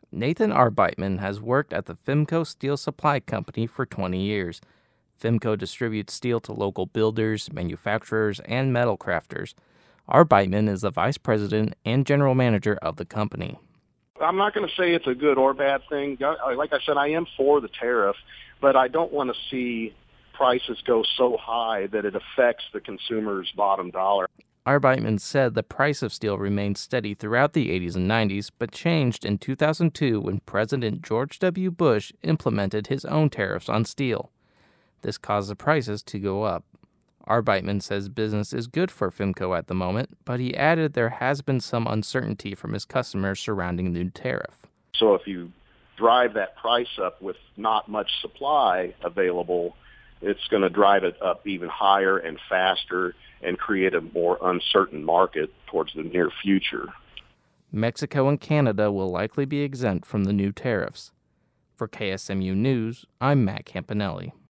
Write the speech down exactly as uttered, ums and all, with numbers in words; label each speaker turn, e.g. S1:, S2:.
S1: Nathan Arbeitman has worked at the Fimco Steel Supply Company for twenty years. Fimco distributes steel to local builders, manufacturers, and metal crafters. Arbeitman is the vice president and general manager of the company.
S2: I'm not going to say it's a good or bad thing. Like I said, I am for the tariff, but I don't want to see prices go so high that it affects the consumer's bottom dollar.
S1: Arbeitman said the price of steel remained steady throughout the eighties and nineties, but changed in two thousand two when President George W. Bush implemented his own tariffs on steel. This caused the prices to go up. Arbeitman says business is good for Fimco at the moment, but he added there has been some uncertainty from his customers surrounding the new tariff.
S2: So if you drive that price up with not much supply available, it's going to drive it up even higher and faster and create a more uncertain market towards the near future.
S1: Mexico and Canada will likely be exempt from the new tariffs. For K S M U News, I'm Matt Campanelli.